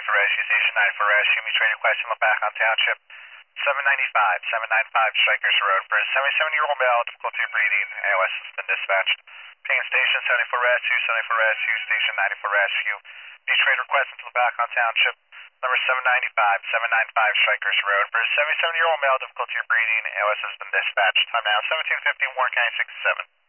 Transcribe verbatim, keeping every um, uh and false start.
for rescue, station nine for rescue, mutual request in LaPacon Township, seven ninety-five, seven ninety-five Strikers Road. For a seventy-seven-year-old male, difficulty of breathing, A O S has been dispatched. Ping station seventy for rescue, seventy for rescue, station ninety for rescue, mutual request into LaPacon Township, number seven ninety-five, seven ninety-five Strikers Road. For a seventy-seven-year-old male, difficulty of breathing, A O S has been dispatched. Time now seventeen fifty, Warren County sixty-seven.